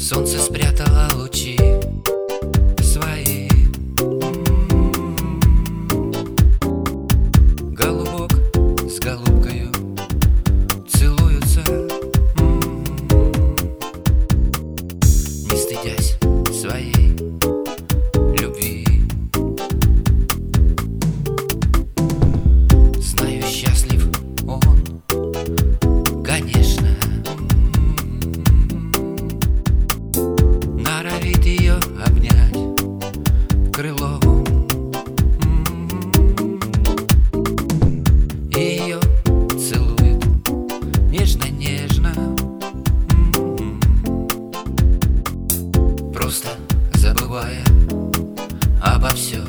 Солнце спрятало лучи свои. Голубок с голубкою целуются, не стыдясь своей любви. Знаю, счастлив он, конечно. Норовит ее обнять крылом, и ее целует нежно-нежно, просто забывая обо всем.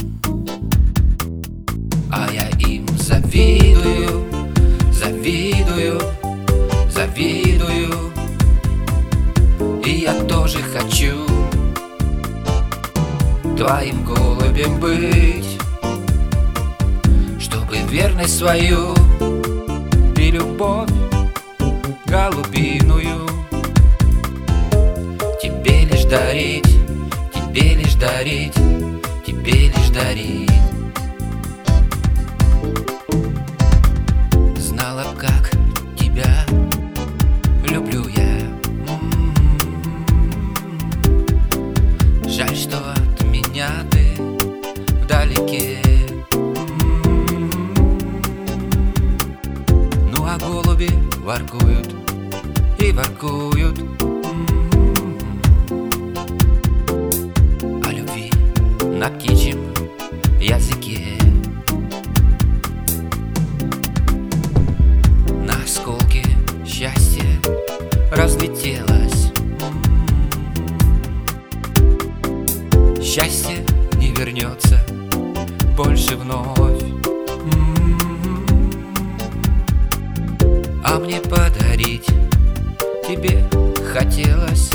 А я им завидую, завидую, завидую. И я тоже хочу твоим голубем быть, чтобы верность свою и любовь голубиную тебе лишь дарить, тебе лишь дарить, тебе лишь дарить. Знала, как тебя люблю я. Жаль, что от меня ты вдалеке. Ну а голуби воркуют и воркуют о любви на птичьем языке. На осколки счастье разлетелось. Счастье не вернется больше вновь. А мне подарить тебе хотелось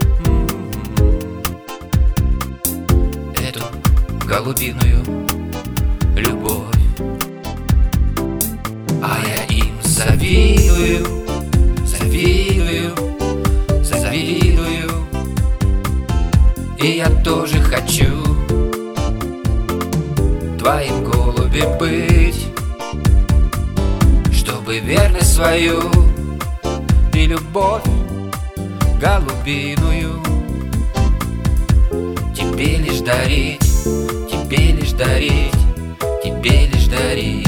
эту голубиную любовь. А я им завидую, завидую, завидую. И я тоже хочу твоим голубем быть, чтобы верность свою и любовь голубиную тебе лишь дарить, тебе лишь дарить, тебе лишь дарить.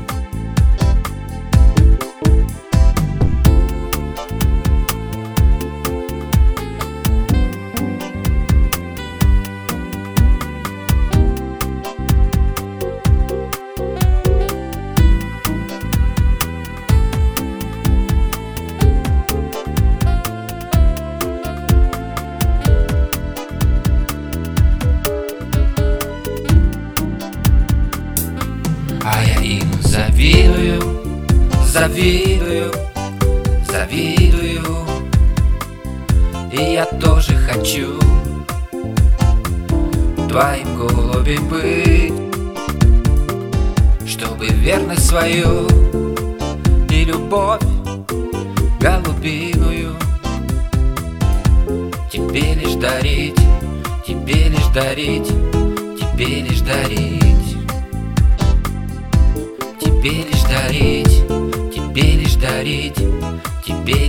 А я им завидую, завидую, завидую. И я тоже хочу твоим голубем быть, чтобы верность свою и любовь голубиную тебе лишь дарить, тебе лишь дарить, тебе лишь дарить. Тебе лишь дарить, тебе лишь дарить, тебе